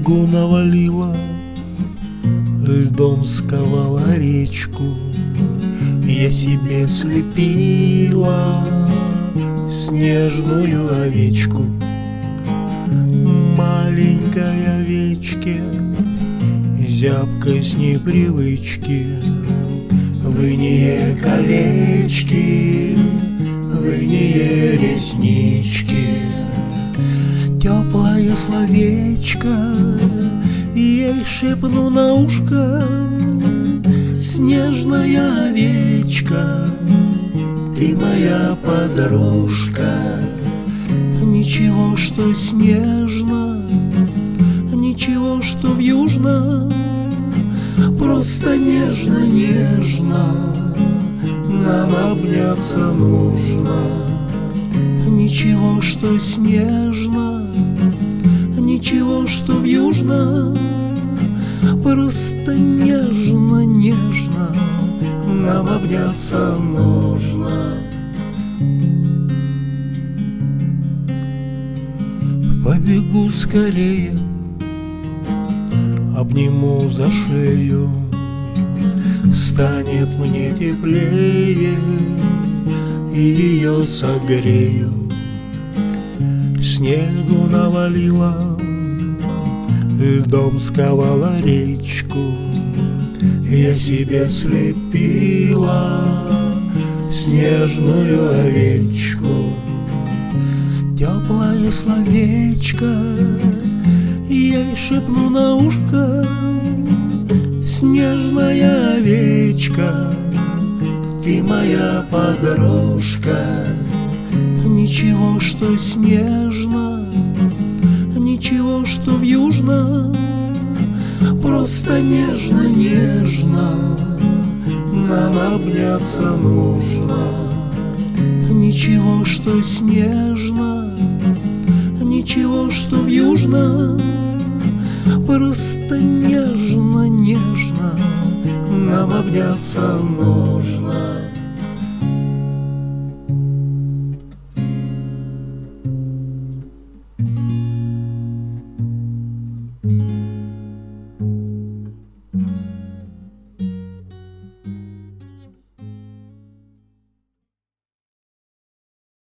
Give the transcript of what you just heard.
Снегу навалило, льдом сковала речку. Я себе слепила снежную овечку. Маленькой овечке, зябкой с непривычки, выние колечки, выние реснички. Теплое словечко ей шепну на ушко: снежная овечка, ты моя подружка. Ничего, что снежно, ничего, что вьюжно, просто нежно-нежно нам обняться нужно. Ничего, что снежно, ничего, что вьюжно, просто нежно-нежно нам обняться нужно. Побегу скорее, обниму за шею, станет мне теплее, и ее согрею. Снегу навалило, льдом сковала речку. Я себе слепила снежную овечку. Теплое словечко ей шепну на ушко: снежная овечка, ты моя подружка. Ничего, что снежно, ничего, что вьюжно, просто нежно-нежно нам обняться нужно. Ничего, что снежно, ничего, что вьюжно, просто нежно-нежно нам обняться нужно.